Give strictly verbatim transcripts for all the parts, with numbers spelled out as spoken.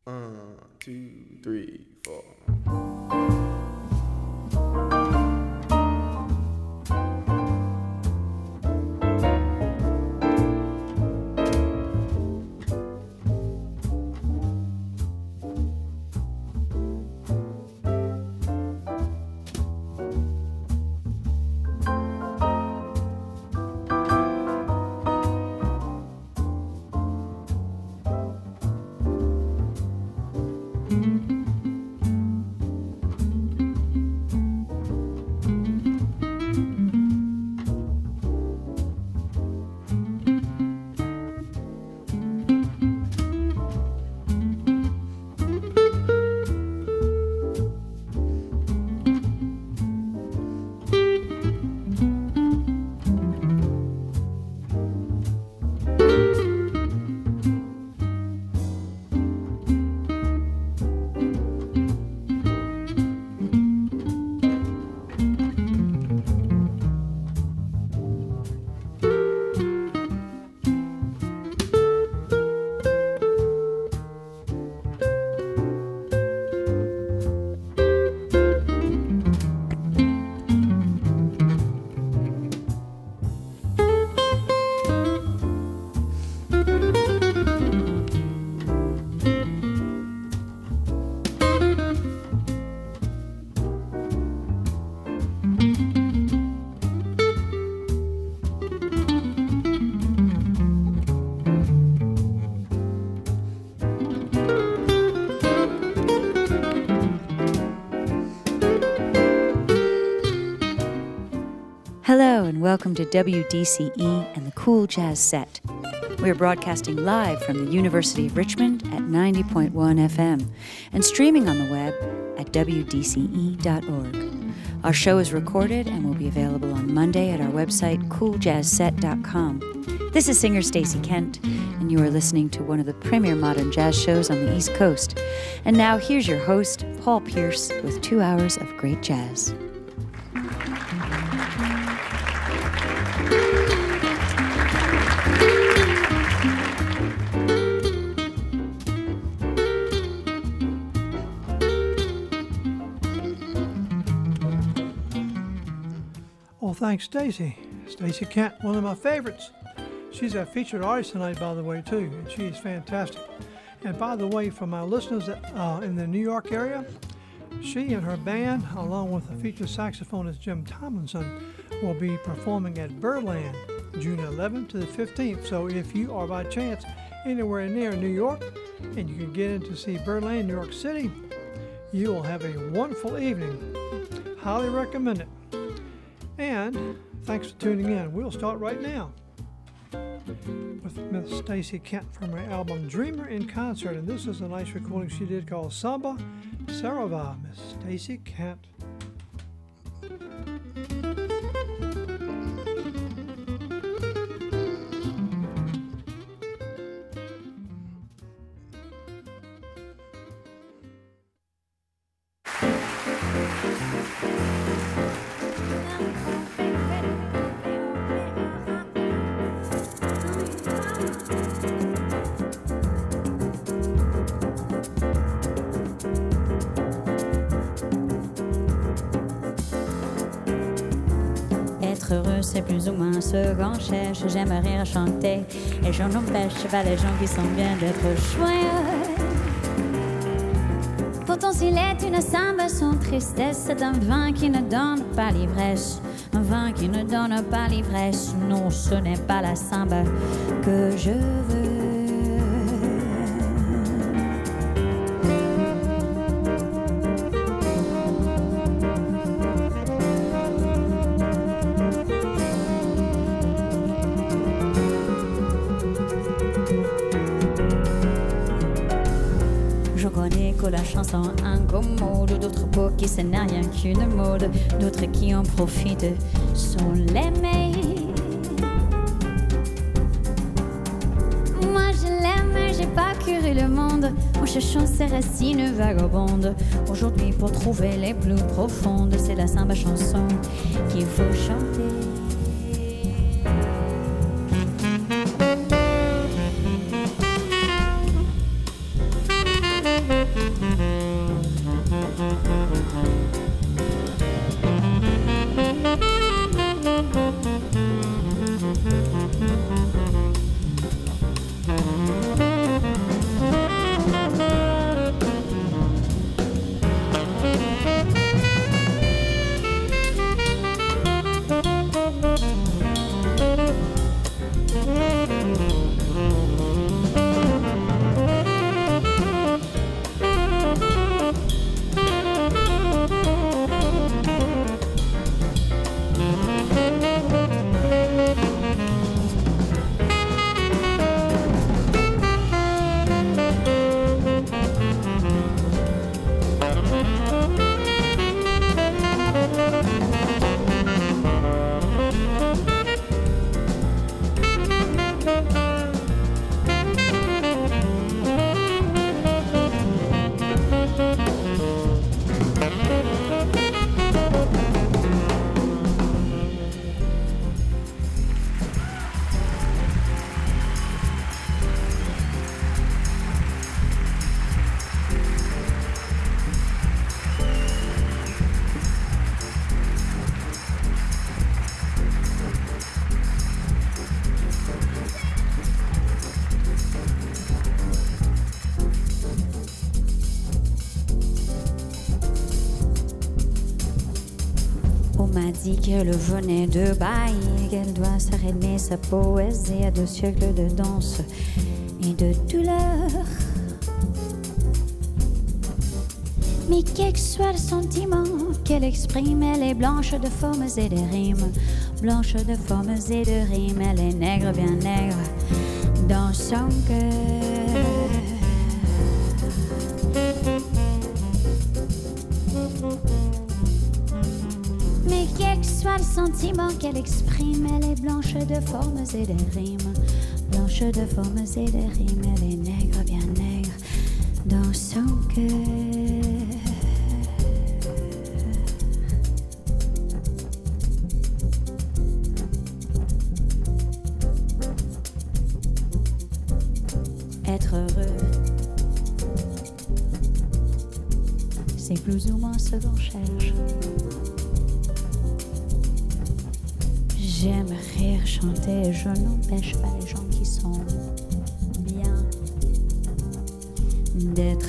One, two, three, four. Hello and welcome to W D C E and the Cool Jazz Set. We are broadcasting live from the University of Richmond at ninety point one F M and streaming on the web at w d c e dot org. Our show is recorded and will be available on Monday at our website cool jazz set dot com. This is singer Stacey Kent, and you are listening to one of the premier modern jazz shows on the East Coast. And now here's your host, Paul Pierce, with two hours of great jazz. Well, thanks, Stacey. Stacey Kent, one of my favorites. She's a featured artist tonight, by the way, too, and she is fantastic. And by the way, for my listeners uh, in the New York area, she and her band, along with the featured saxophonist Jim Tomlinson, will be performing at Birdland June eleventh to the fifteenth. So if you are by chance anywhere near New York and you can get in to see Birdland, New York City, you will have a wonderful evening. Highly recommend it. And thanks for tuning in. We'll start right now with Miss Stacey Kent from her album Dreamer in Concert. And this is a nice recording she did called Samba Sarava. Miss Stacey Kent. Heureux, c'est plus ou moins ce qu'on cherche. J'aime rire, chanter, et je n'empêche pas les gens qui sont bien d'être joyeux. Pourtant, s'il est une samba sans tristesse, c'est un vin qui ne donne pas l'ivresse. Un vin qui ne donne pas l'ivresse. Non, ce n'est pas la samba que je veux. La chanson incommode, d'autres beaux qui ce n'est rien qu'une mode, d'autres qui en profitent sont les meilleurs. Moi je l'aime, j'ai pas curé le monde en cherchant ses racines vagabondes. Aujourd'hui pour trouver les plus profondes, c'est la samba chanson qu'il faut chanter. dit qu'elle venait de Baï, qu'elle doit s'arrêter sa poésie à deux siècles de danse et de douleur. Mais quel que soit le sentiment qu'elle exprime, elle est blanche de formes et de rimes. Blanche de formes et de rimes, elle est nègre, bien nègre dans son cœur. Mais quel que soit le sentiment qu'elle exprime, elle est blanche de formes et de rimes. Blanche de formes et de rimes, elle est nègre, bien nègre dans son cœur. Être heureux, c'est plus ou moins ce qu'on cherche. J'aime rire, chanter, je n'empêche pas les gens qui sont bien d'être.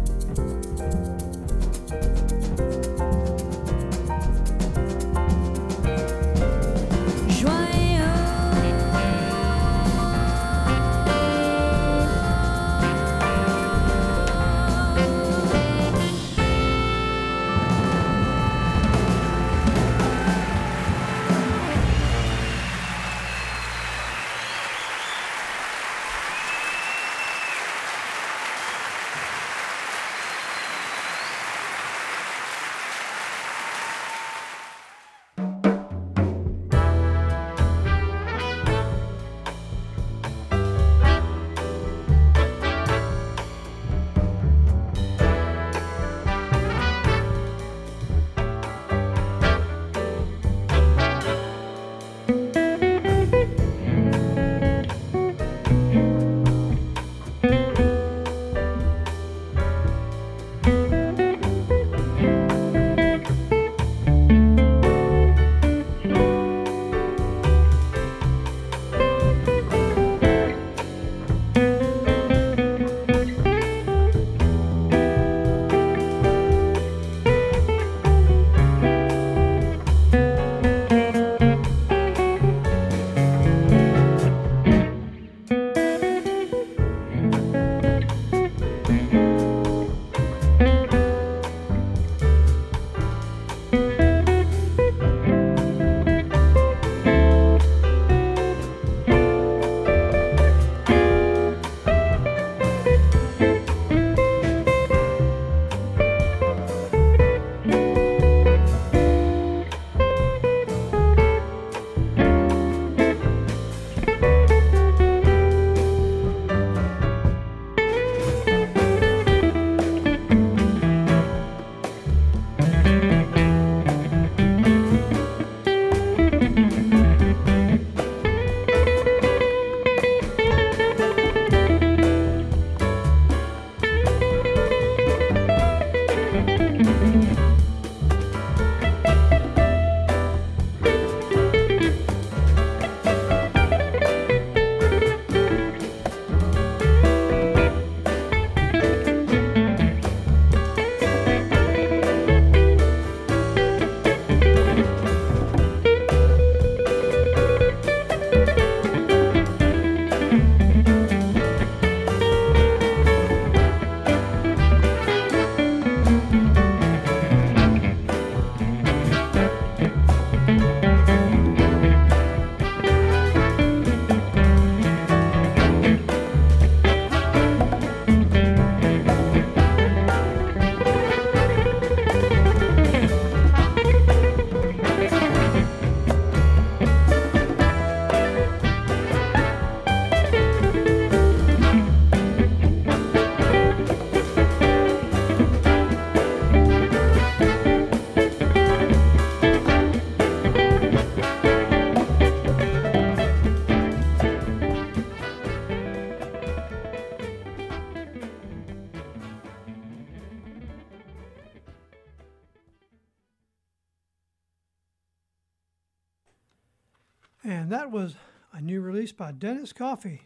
And that was a new release by Dennis Coffey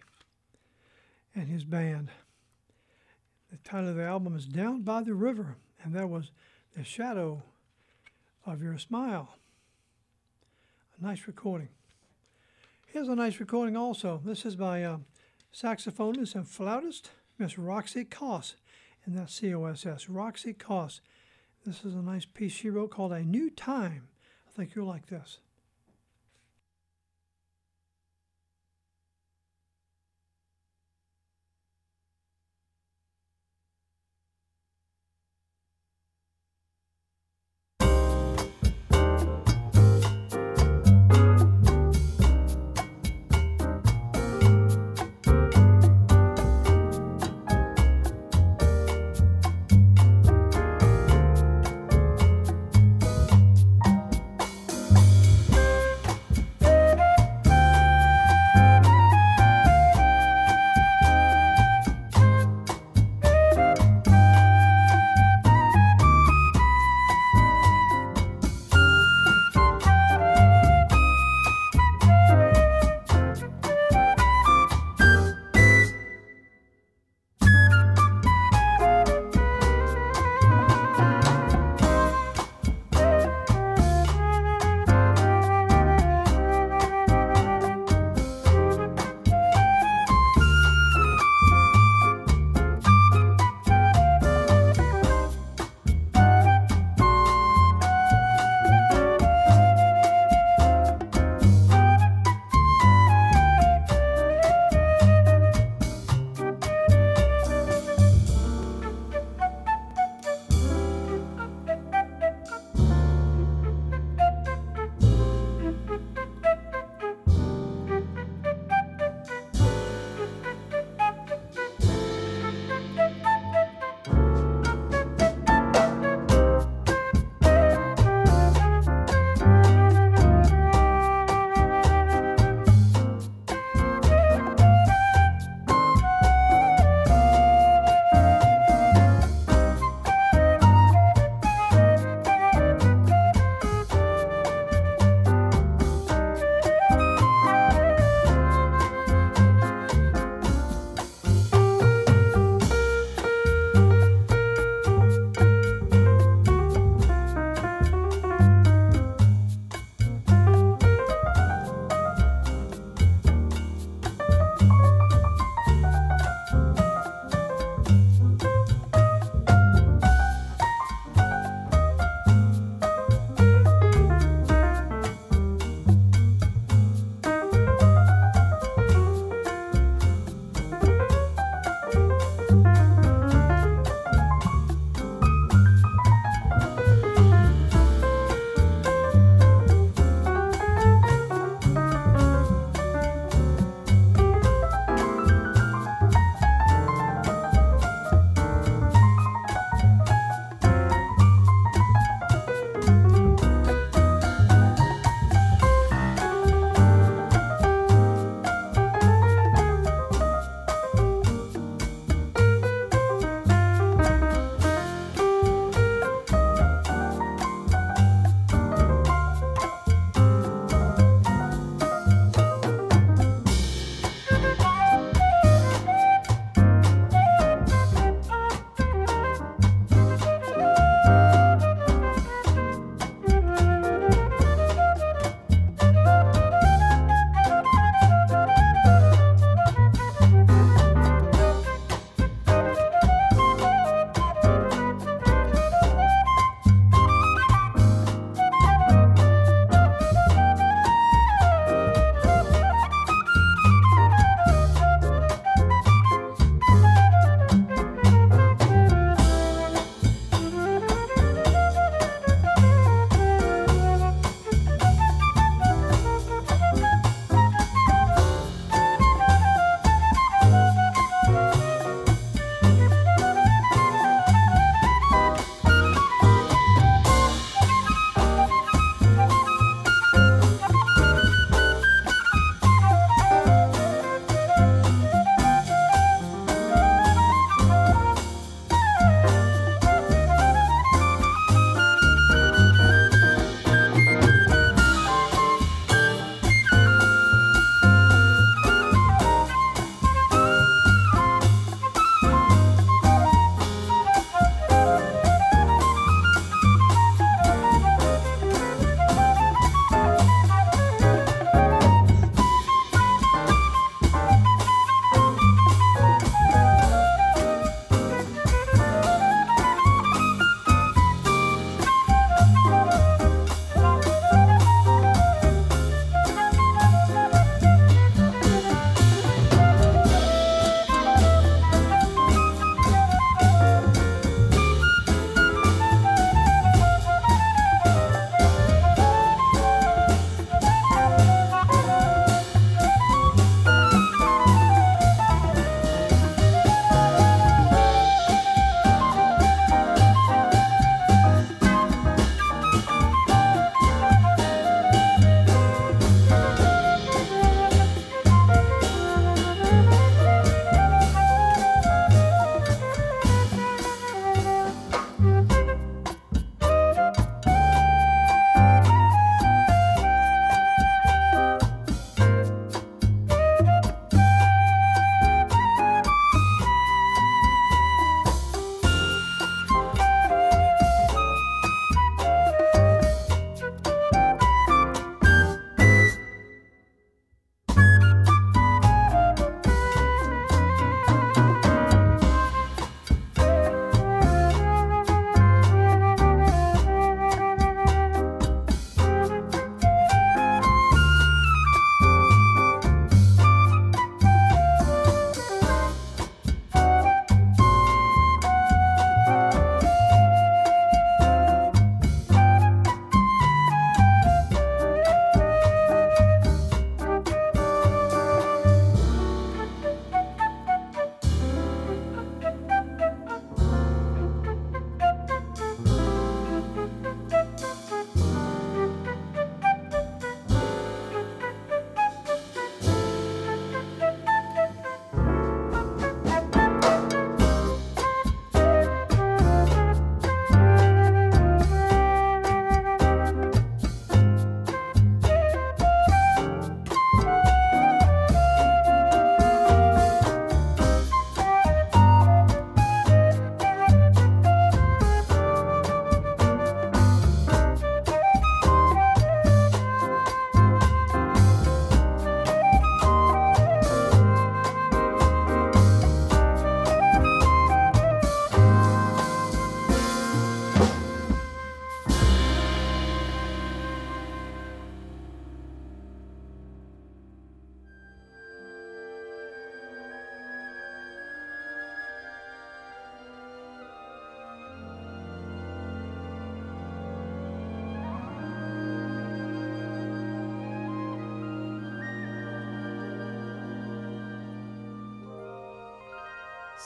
and his band. The title of the album is Down by the River, and that was The Shadow of Your Smile. nice recording. Here's a nice recording also. This is by uh, saxophonist and flautist, Miss Roxy Coss, and that's C O S S, Roxy Coss. This is a nice piece she wrote called A New Time. I think you'll like this.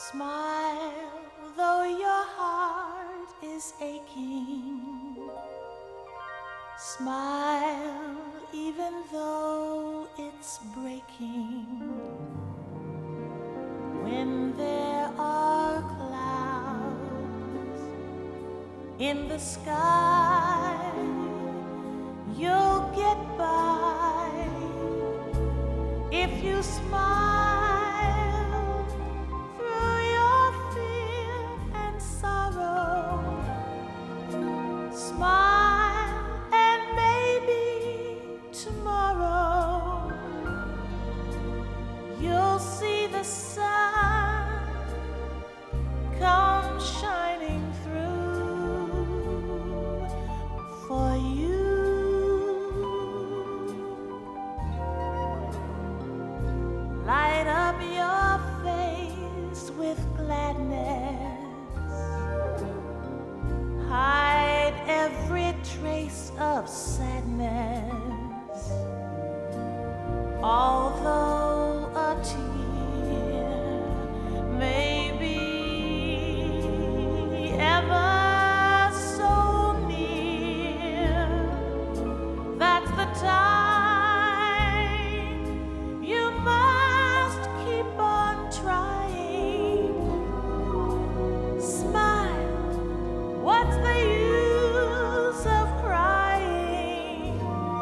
Smile, though your heart is aching. Smile, even though it's breaking. When there are clouds in the sky, you'll get by if you smile through your fear and sorrow. Smile, and maybe tomorrow you'll see the sun come shining through for you. Light up your face with gladness. Hide every trace of sadness. Although a tear may be ever so near, that's the time you must keep on trying. Smile, what's the use of crying?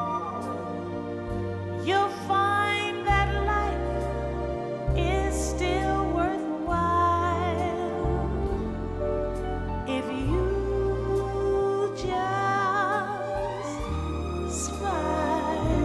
You'll find that life is still worthwhile if you just smile.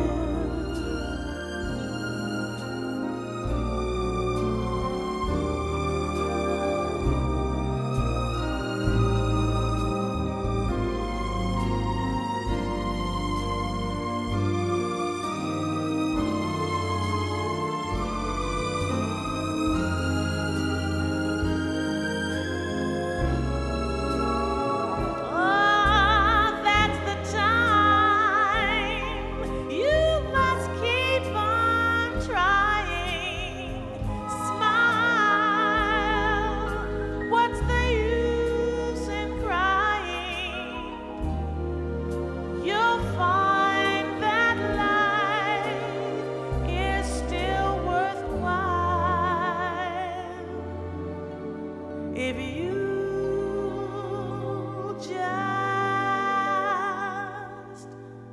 Oh, that's the time you must keep on trying. Smile, what's the use in crying? You'll find that life is still worthwhile if you just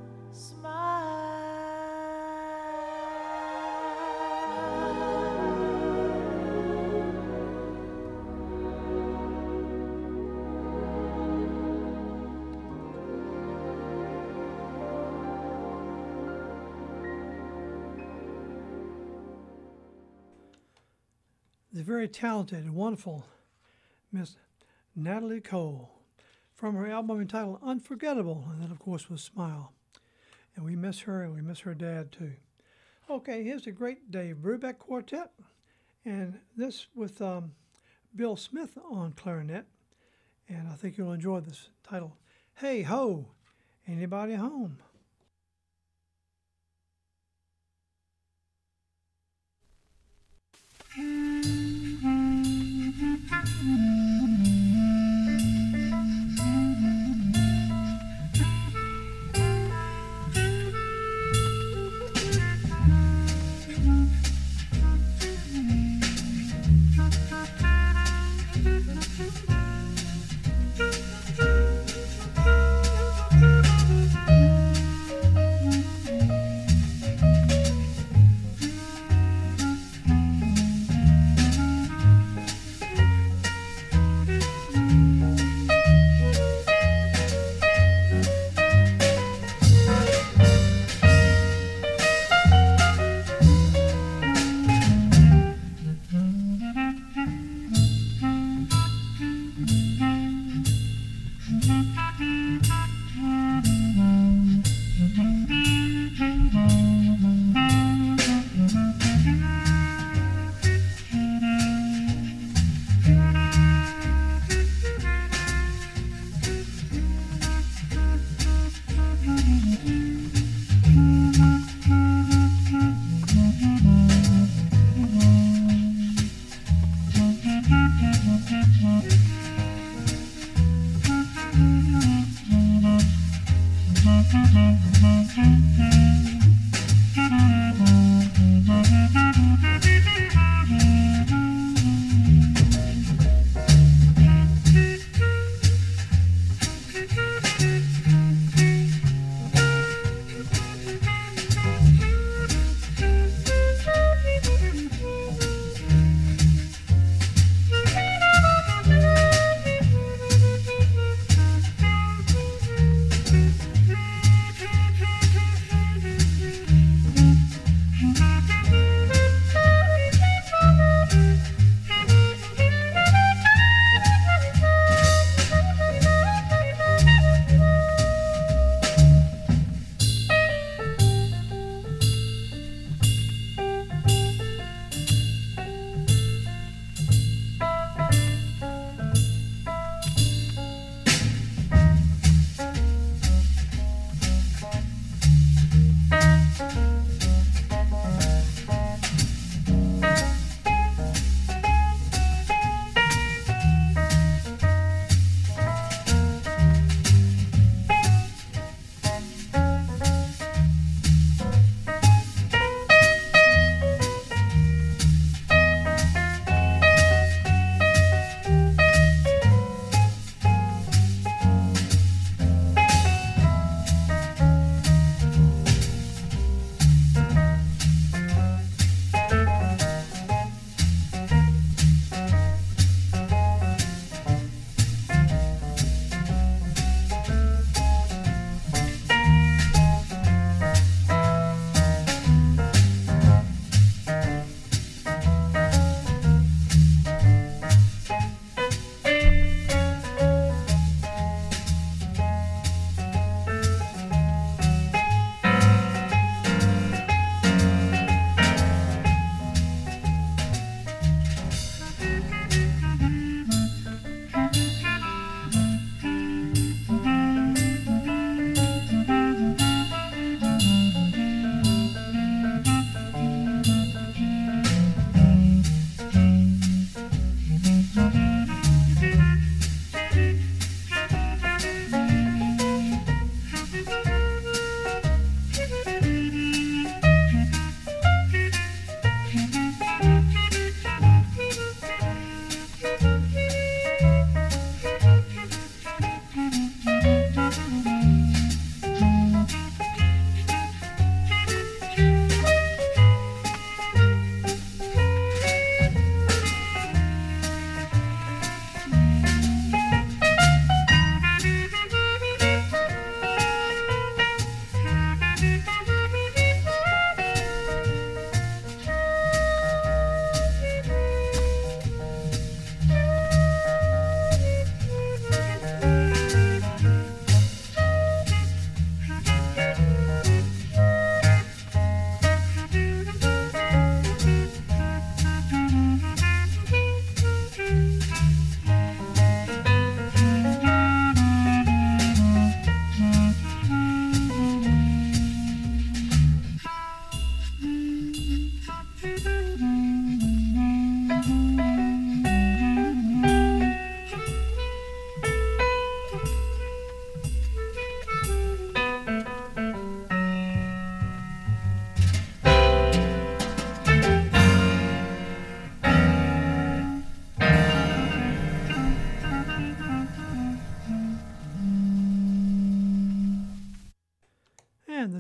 The very talented and wonderful Miss Natalie Cole from her album entitled Unforgettable, and that, of course, was Smile. And we miss her, and we miss her dad, too. Okay, here's the great Dave Brubeck Quartet, and this with um, Bill Smith on clarinet, and I think you'll enjoy this title, Hey Ho, Anybody Home? smile.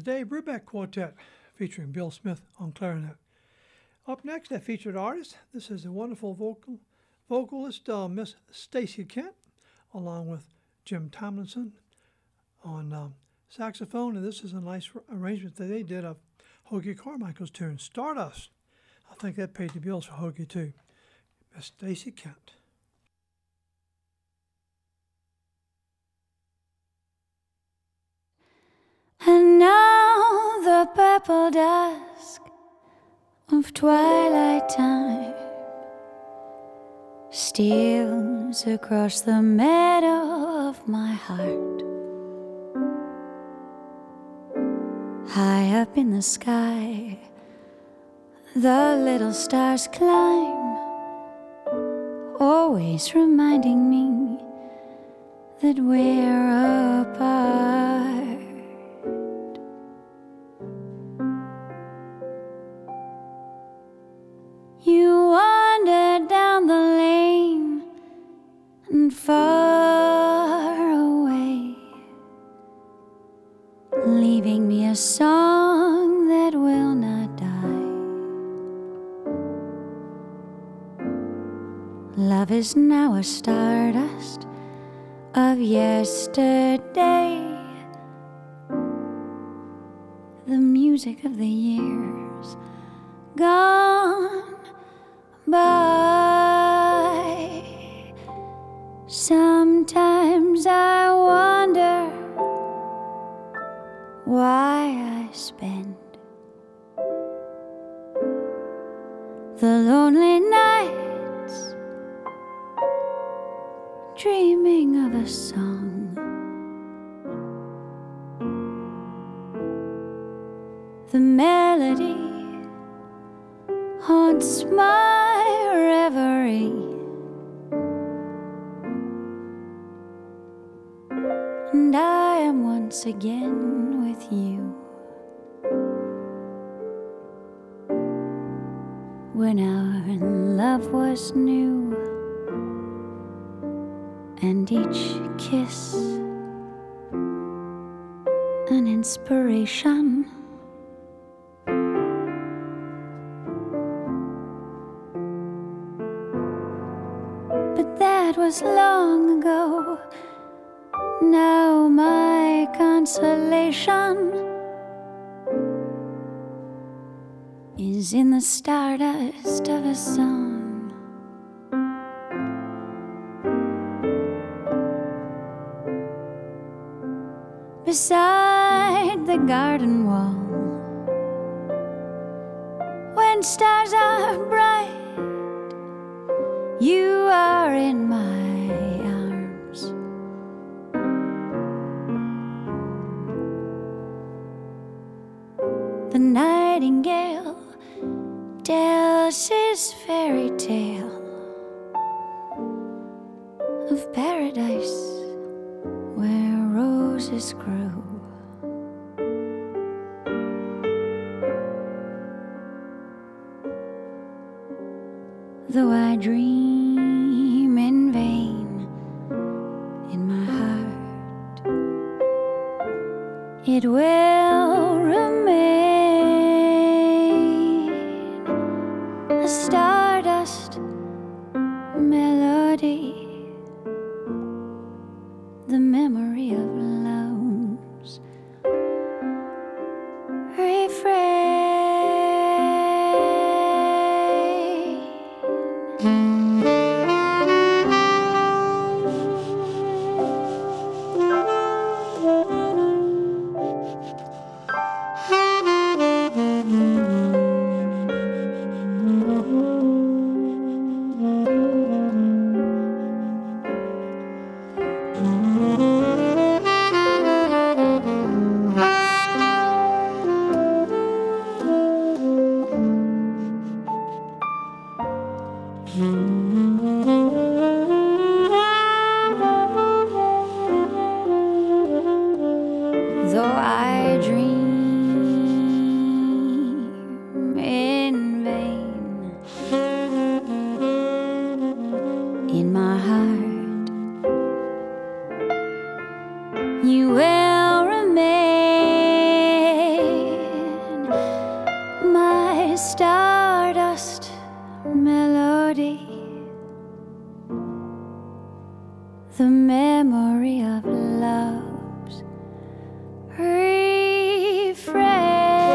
Dave Brubeck Quartet, featuring Bill Smith on clarinet. Up next, a featured artist. This is a wonderful vocal vocalist, uh, Miss Stacey Kent, along with Jim Tomlinson on um, saxophone. And this is a nice arrangement that they did of Hoagy Carmichael's tune, Stardust. I think that paid the bills for Hoagy, too. Miss Stacey Kent. And now the purple dusk of twilight time steals across the meadow of my heart. High up in the sky, the little stars climb, always reminding me that we're apart. You wandered down the lane and far away, leaving me a song that will not die. Love is now a stardust of yesterday, the music of the years gone by. Sometimes I wonder why I spend the lonely nights dreaming of a song. The melody haunts my reverie, and I am once again with you. When our love was new, and each kiss an inspiration. But that was long ago. Now my consolation is in the stardust of a song. Beside the garden wall, when stars are bright, you are in my arms. The nightingale tells his fairy tale of paradise where roses grow. Though I dream in vain in my heart, it will remain a stardust melody, the memory of love's refrain. tiny stardust melody, the memory of love's refrain.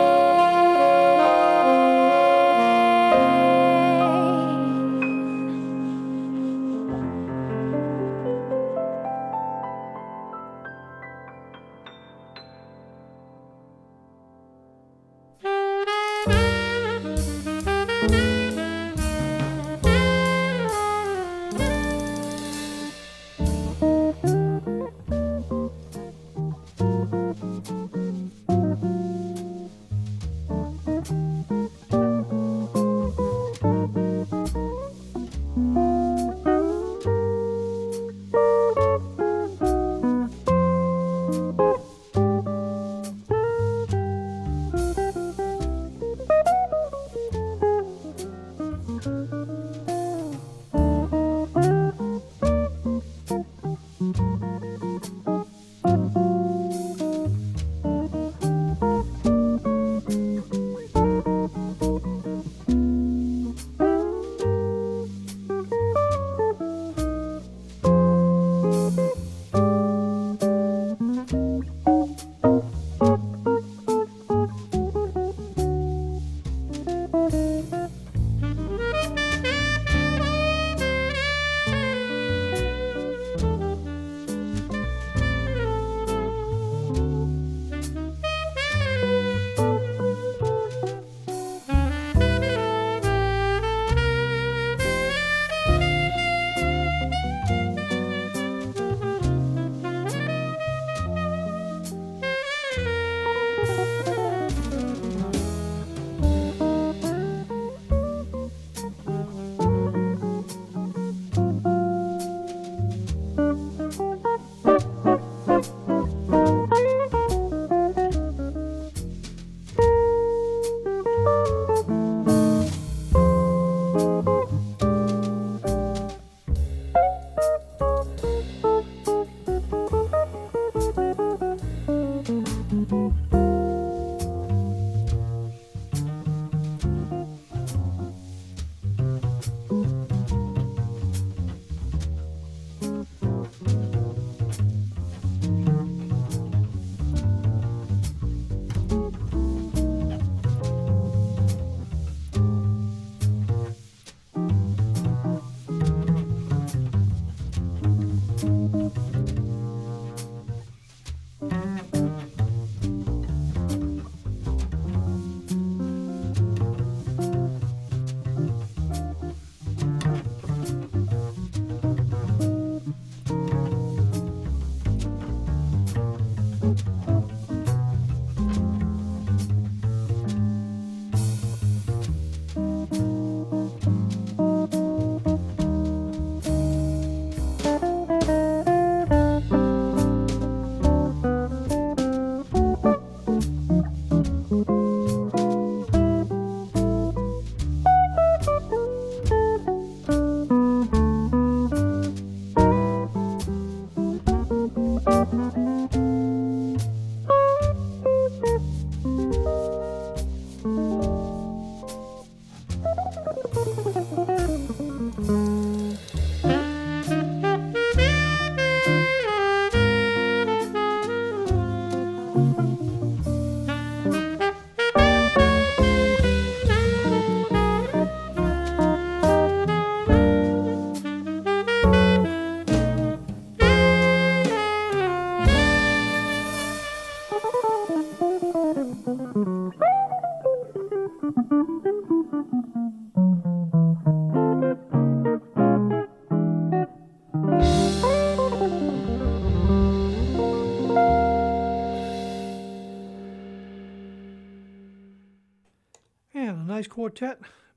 Nice quartet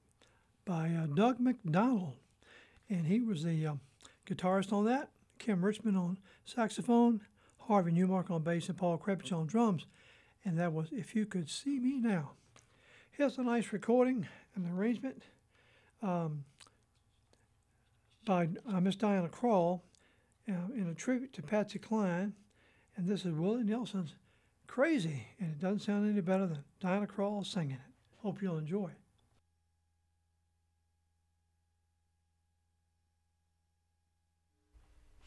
by uh, Doug McDonald, and he was the uh, guitarist on that. Kim Richmond on saxophone, Harvey Newmark on bass, and Paul Krepich on drums. And that was If You Could See Me Now. Here's a nice recording and arrangement um, by uh, Miss Diana Krall uh, in a tribute to Patsy Cline. And this is Willie Nelson's Crazy, and it doesn't sound any better than Diana Krall singing it. Hope you'll enjoy it.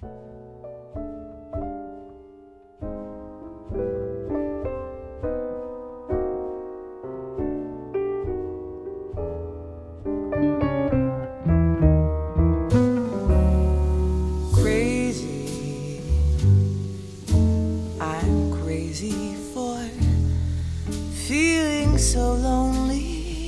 So lonely,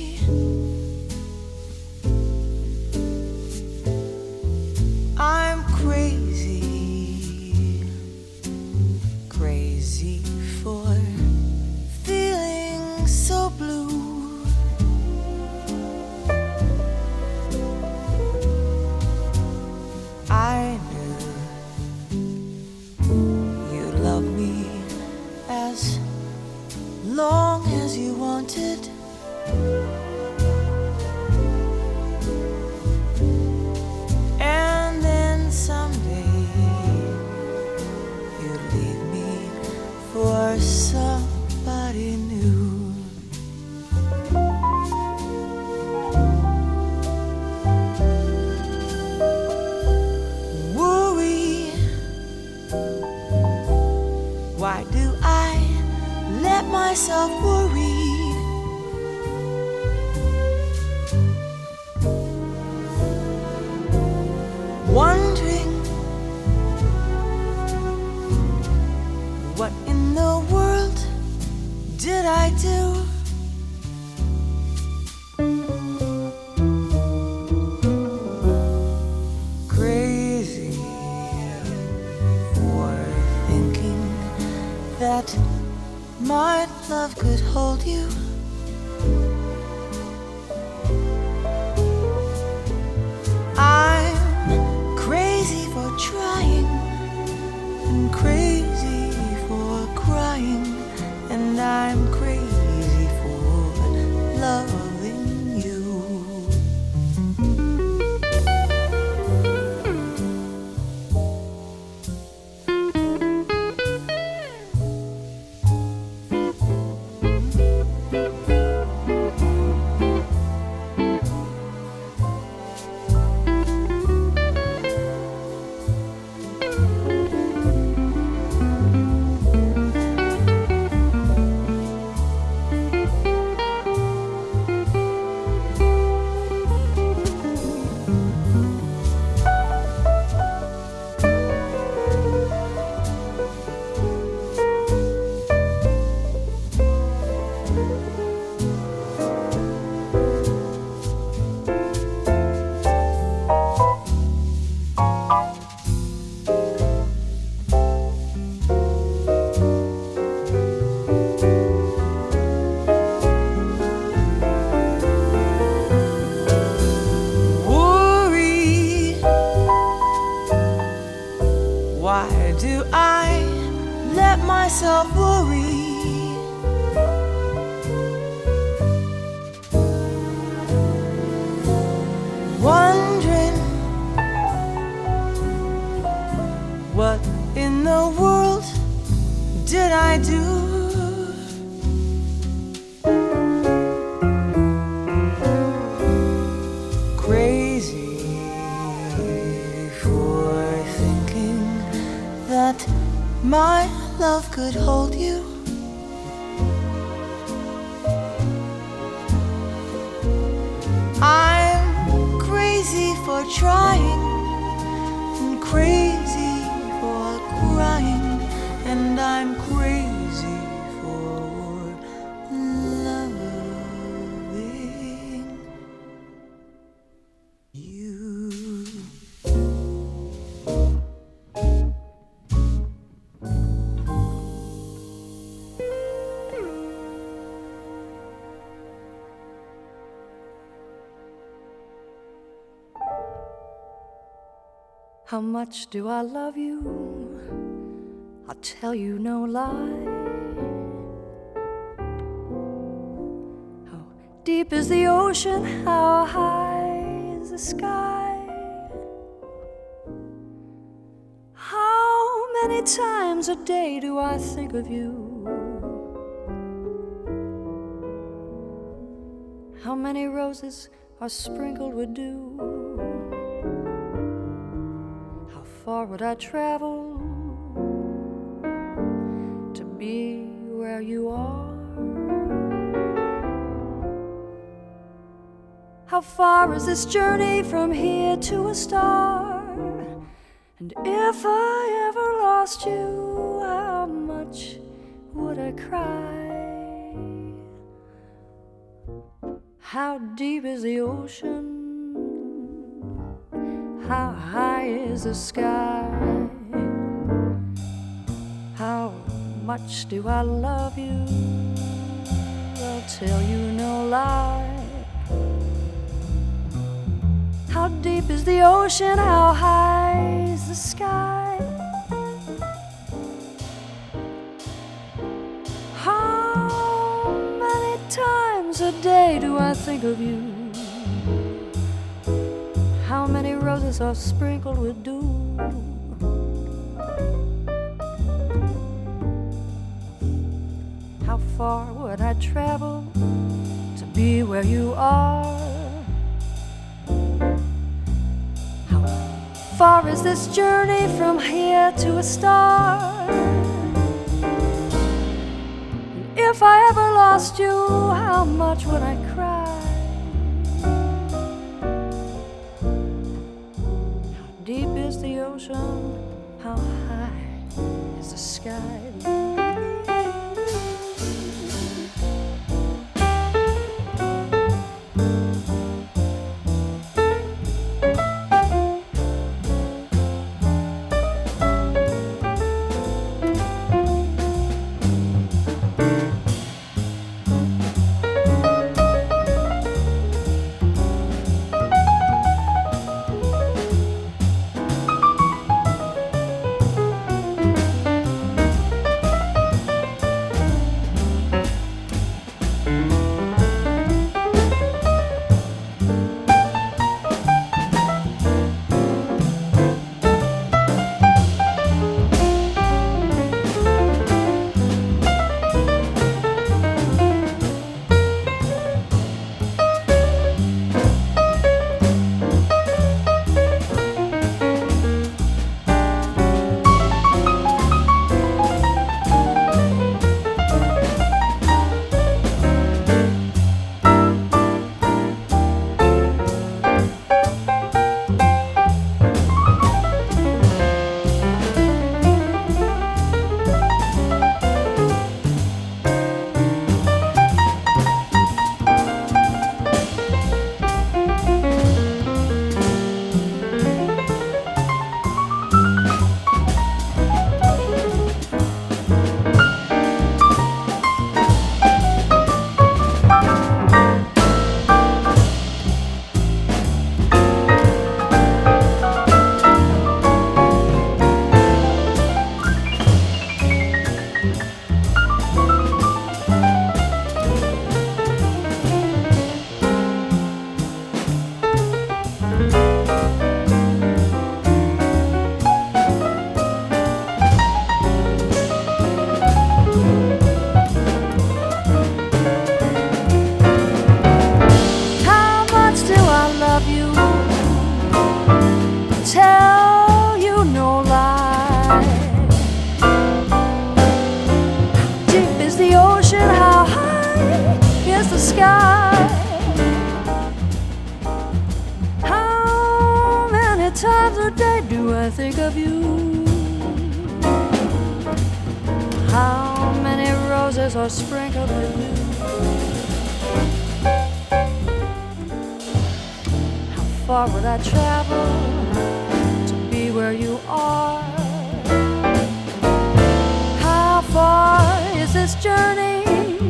I'm crazy, crazy for feeling so blue. I knew you'd love me as long as you wanted. And then someday you'd leave me for somebody new. Worry, why do I let myself worry? Wondering what in the world did I do? Crazy for thinking that my love could hold you. I'm crazy for trying and crazy for crying, and I'm crazy for loving you. Why do I let myself worry? Wondering what in the world did I do? My love could hold you. I'm crazy for trying and crazy for crying, and I'm crazy for loving you. How much do I love you? I'll tell you no lie. How deep is the ocean? How high is the sky? How many times a day do I think of you? How many roses are sprinkled with dew? far would I travel to be where you are? How far is this journey from here to a star? And if I ever lost you, how much would I cry? How deep is the ocean? How high is the sky? How much do I love you? I'll tell you no lie. How deep is the ocean? How high is the sky? How many times a day do I think of you? How many roses are sprinkled with dew? How far would I travel to be where you are? How far is this journey from here to a star? And if I ever lost you, how much would I cry? Deep is the ocean, how high is the sky? Are sprinkled with dew. How far would I travel to be where you are? How far is this journey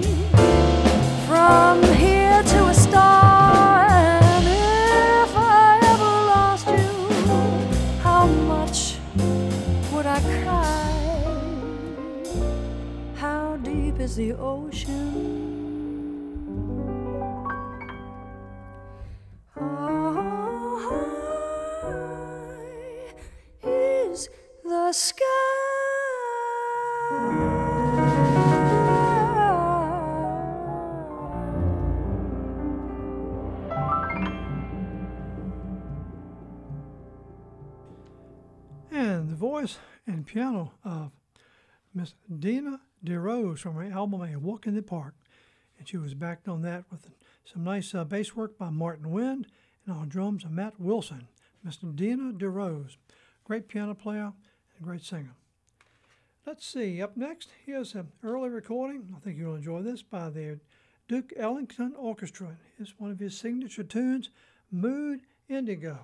from here to a star? And if I ever lost you, how much would I cry? Is the ocean? How high is the sky? voice and piano of Miss Dina DeRose from her album A Walk in the Park. And she was backed on that with some nice uh, bass work by Martin Wind and on drums of Matt Wilson. Miss Dina DeRose, great piano player and great singer. Let's see, up next, here's an early recording, I think you'll enjoy this, by the Duke Ellington Orchestra. It's one of his signature tunes, Mood Indigo.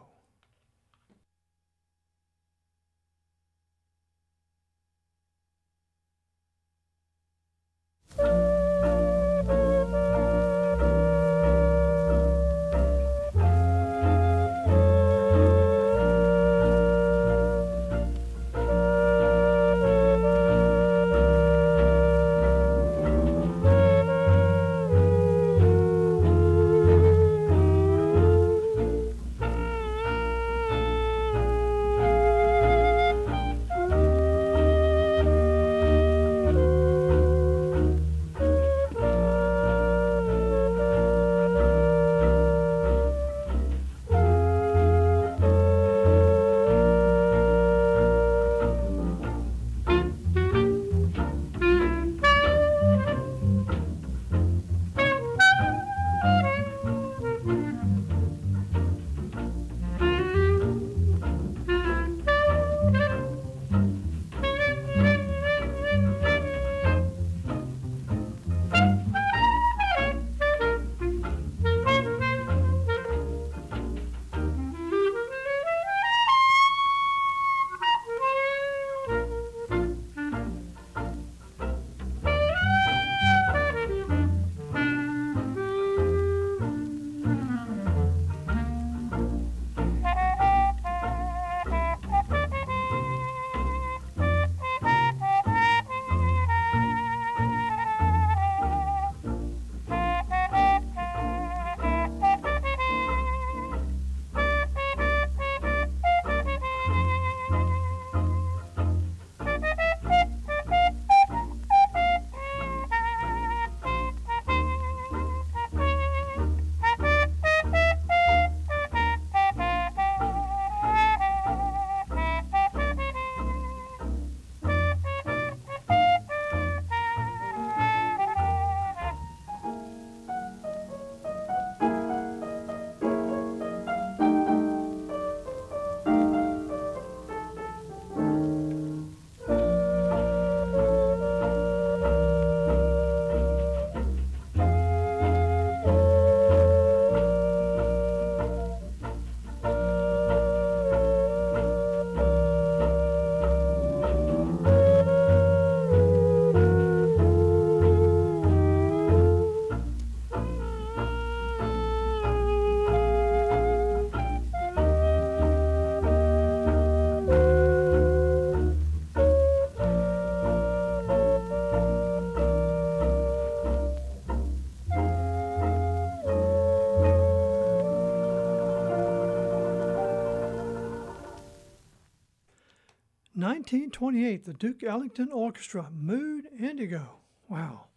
nineteen twenty-eight, the Duke Ellington Orchestra, Mood Indigo. Wow.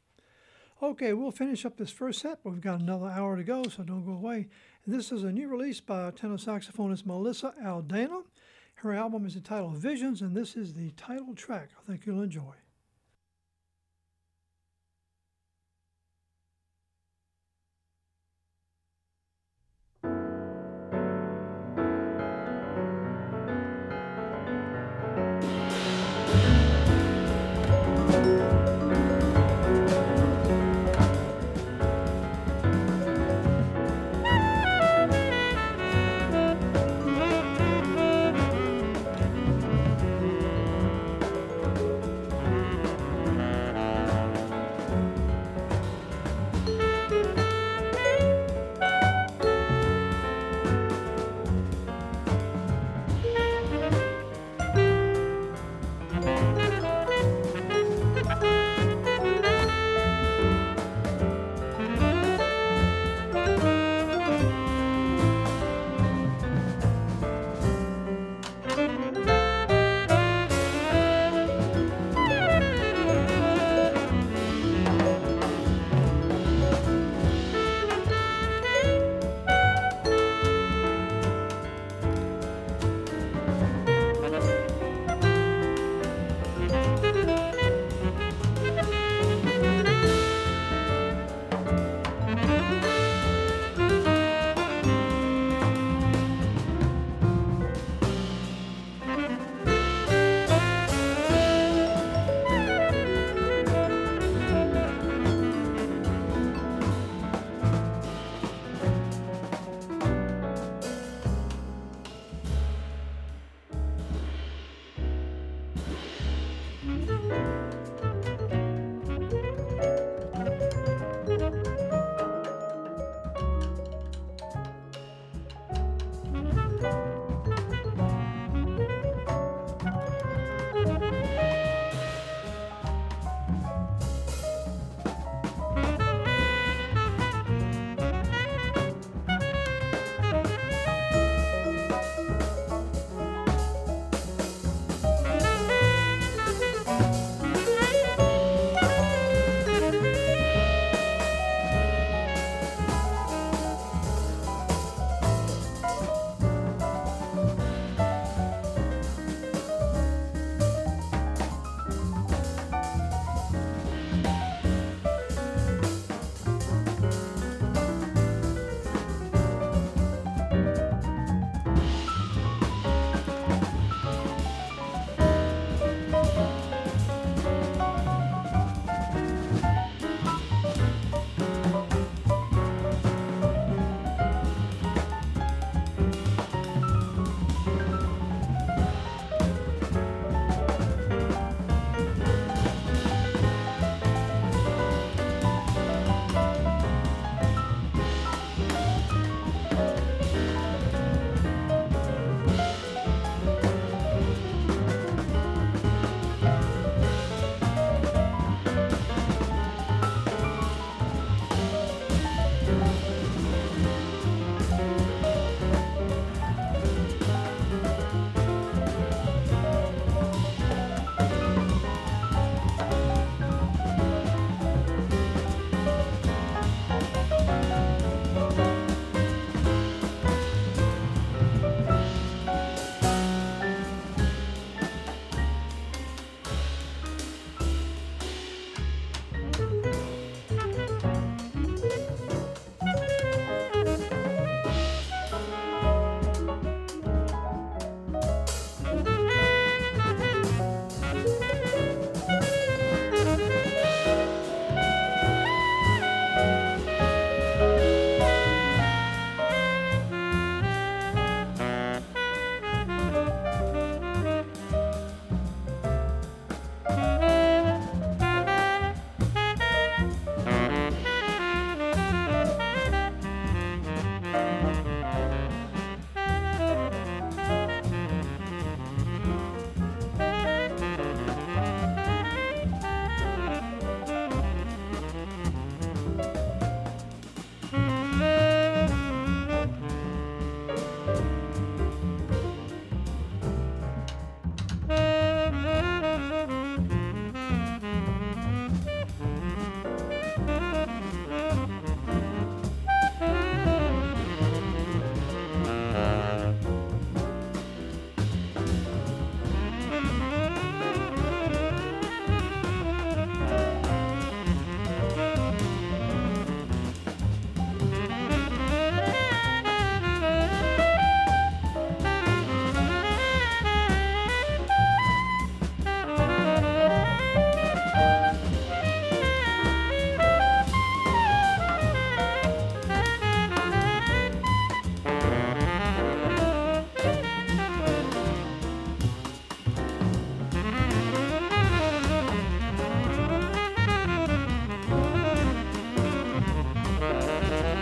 Okay, we'll finish up this first set, but we've got another hour to go, so don't go away. And this is a new release by tenor saxophonist Melissa Aldana. Her album is entitled Visions, and this is the title track. I think you'll enjoy. Thank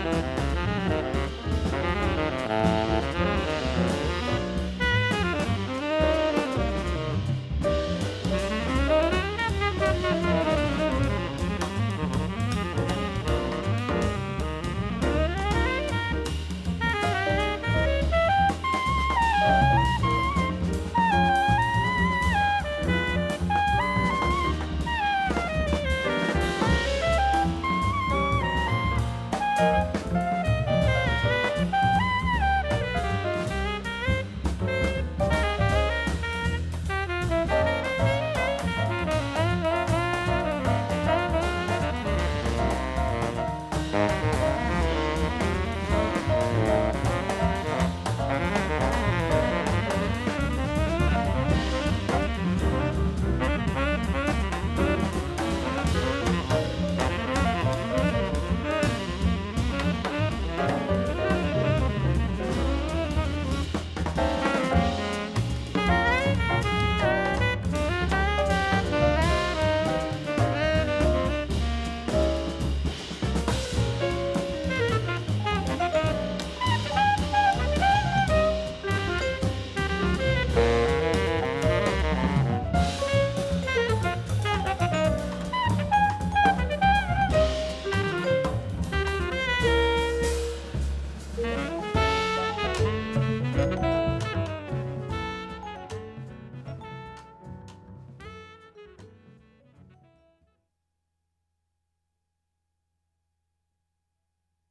Thank you.